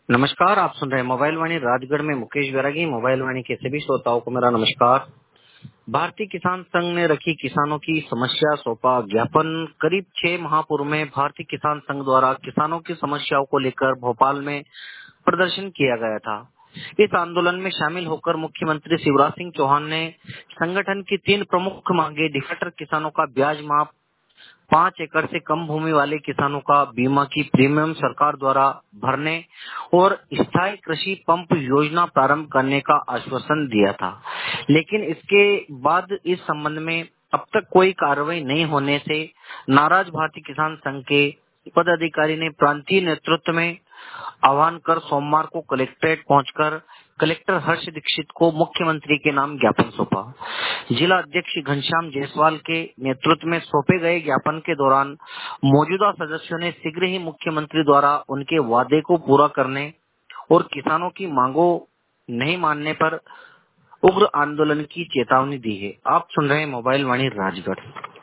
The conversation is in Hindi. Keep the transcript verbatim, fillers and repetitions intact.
नमस्कार, आप सुन रहे हैं मोबाइल वाणी राजगढ़ में मुकेश बैरागी। मोबाइल वाणी के सभी श्रोताओं को मेरा नमस्कार। भारतीय किसान संघ ने रखी किसानों की समस्या, सौंपा ज्ञापन। करीब छह माह पूर्व में भारतीय किसान संघ द्वारा किसानों की समस्याओं को लेकर भोपाल में प्रदर्शन किया गया था। इस आंदोलन में शामिल होकर मुख्यमंत्री शिवराज सिंह चौहान ने संगठन की तीन प्रमुख मांगे, डिफाल्टर किसानों का ब्याज माफ, पांच एकड़ से कम भूमि वाले किसानों का बीमा की प्रीमियम सरकार द्वारा भरने और स्थायी कृषि पंप योजना प्रारंभ करने का आश्वासन दिया था। लेकिन इसके बाद इस संबंध में अब तक कोई कार्रवाई नहीं होने से नाराज भारतीय किसान संघ के पदाधिकारी ने प्रांतीय नेतृत्व में आह्वान कर सोमवार को कलेक्ट्रेट पहुंचकर कलेक्टर हर्ष दीक्षित को मुख्यमंत्री के नाम ज्ञापन सौंपा। जिला अध्यक्ष घनश्याम जायसवाल के नेतृत्व में सौंपे गए ज्ञापन के दौरान मौजूदा सदस्यों ने शीघ्र ही मुख्यमंत्री द्वारा उनके वादे को पूरा करने और किसानों की मांगों नहीं मानने पर उग्र आंदोलन की चेतावनी दी है। आप सुन रहे हैं मोबाइल वाणी राजगढ़।